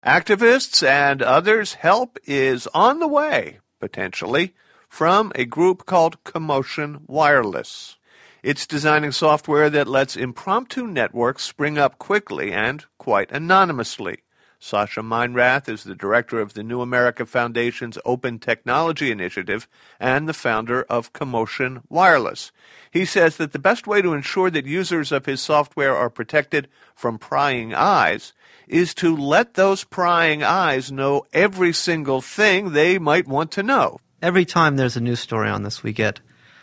Activists and others' help is on the way, potentially, from a group called Commotion Wireless. It's designing software that lets impromptu networks spring up quickly and quite anonymously. Sascha Meinrath is the director of the New America Foundation's Open Technology Initiative and the founder of Commotion Wireless. He says that the best way to ensure that users of his software are protected from prying eyes is to let those prying eyes know every single thing they might want to know. Every time there's a news story on this, we get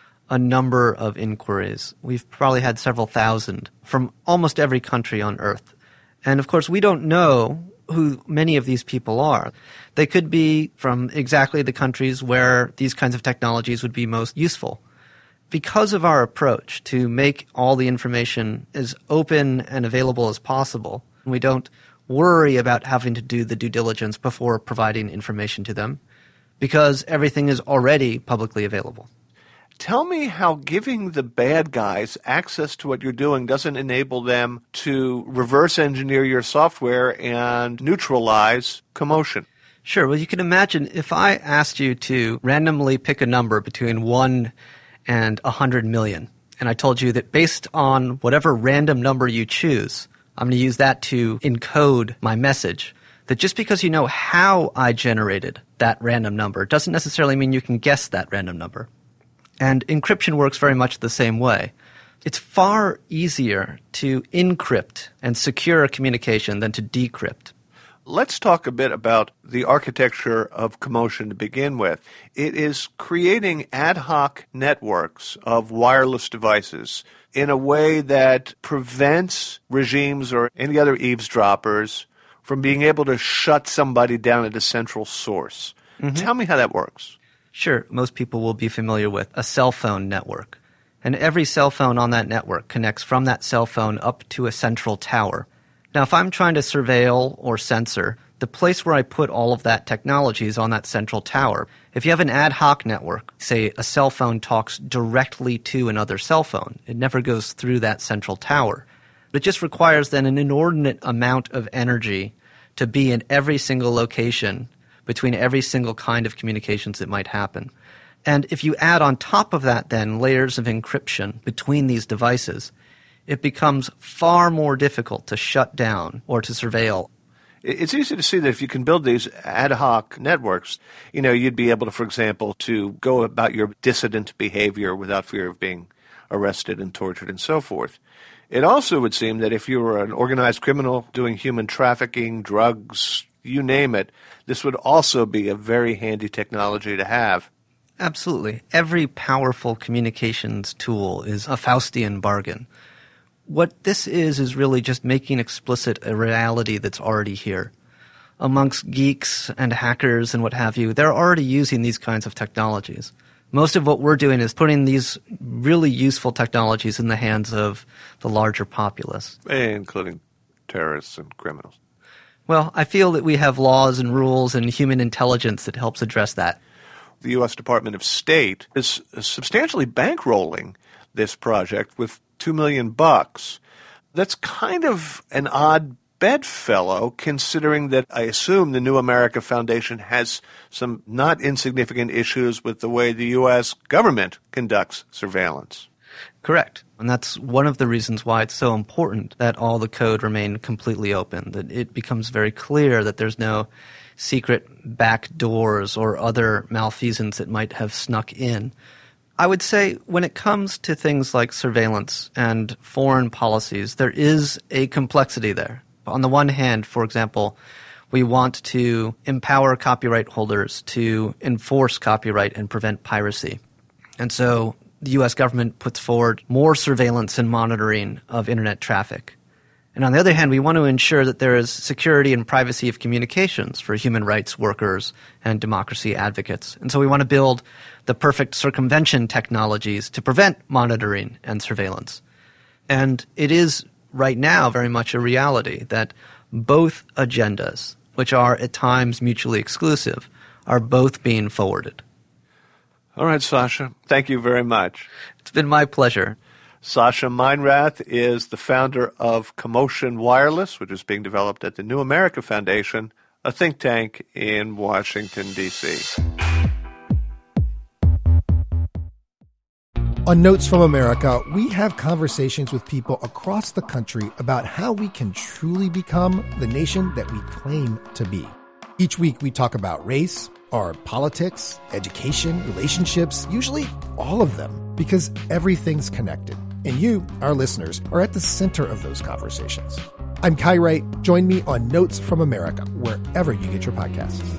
a number of inquiries. We've probably had several thousand from almost every country on Earth. And of course, we don't know who many of these people are. They could be from exactly the countries where these kinds of technologies would be most useful. Because of our approach to make all the information as open and available as possible, we don't worry about having to do the due diligence before providing information to them, because everything is already publicly available. Tell me how giving the bad guys access to what you're doing doesn't enable them to reverse engineer your software and neutralize Commotion. Sure. Well, you can imagine if I asked you to randomly pick a number between 1 and 100 million, and I told you that based on whatever random number you choose, I'm going to use that to encode my message, that just because you know how I generated that random number doesn't necessarily mean you can guess that random number. And encryption works very much the same way. It's far easier to encrypt and secure a communication than to decrypt. Let's talk a bit about the architecture of Commotion to begin with. It is creating ad hoc networks of wireless devices in a way that prevents regimes or any other eavesdroppers from being able to shut somebody down at a central source. Mm-hmm. Tell me how that works. Sure, most people will be familiar with a cell phone network. And every cell phone on that network connects from that cell phone up to a central tower. Now, if I'm trying to surveil or censor, the place where I put all of that technology is on that central tower. If you have an ad hoc network, say a cell phone talks directly to another cell phone, it never goes through that central tower. It just requires then an inordinate amount of energy to be in every single location between every single kind of communications that might happen. And if you add on top of that then layers of encryption between these devices, it becomes far more difficult to shut down or to surveil. It's easy to see that if you can build these ad hoc networks, you'd be able to, for example, to go about your dissident behavior without fear of being arrested and tortured and so forth. It also would seem that if you were an organized criminal doing human trafficking, drugs, you name it, this would also be a very handy technology to have. Absolutely. Every powerful communications tool is a Faustian bargain. What this is really just making explicit a reality that's already here. Amongst geeks and hackers and what have you, they're already using these kinds of technologies. Most of what we're doing is putting these really useful technologies in the hands of the larger populace. Including terrorists and criminals. Well, I feel that we have laws and rules and human intelligence that helps address that. The U.S. Department of State is substantially bankrolling this project with $2 million. That's kind of an odd bedfellow, considering that I assume the New America Foundation has some not insignificant issues with the way the U.S. government conducts surveillance. Correct. And that's one of the reasons why it's so important that all the code remain completely open, that it becomes very clear that there's no secret back doors or other malfeasance that might have snuck in. I would say when it comes to things like surveillance and foreign policies, there is a complexity there. On the one hand, for example, we want to empower copyright holders to enforce copyright and prevent piracy. And so the U.S. government puts forward more surveillance and monitoring of Internet traffic. And on the other hand, we want to ensure that there is security and privacy of communications for human rights workers and democracy advocates. And so we want to build the perfect circumvention technologies to prevent monitoring and surveillance. And it is right now very much a reality that both agendas, which are at times mutually exclusive, are both being forwarded. All right, Sascha. Thank you very much. It's been my pleasure. Sascha Meinrath is the founder of Commotion Wireless, which is being developed at the New America Foundation. a think tank in Washington, D.C. On Notes from America, we have conversations with people across the country about how we can truly become the nation that we claim to be. Each week, we talk about race, our politics, education, relationships, usually all of them, because everything's connected. And you, our listeners, are at the center of those conversations. I'm Kai Wright. Join me on Notes from America, wherever you get your podcasts.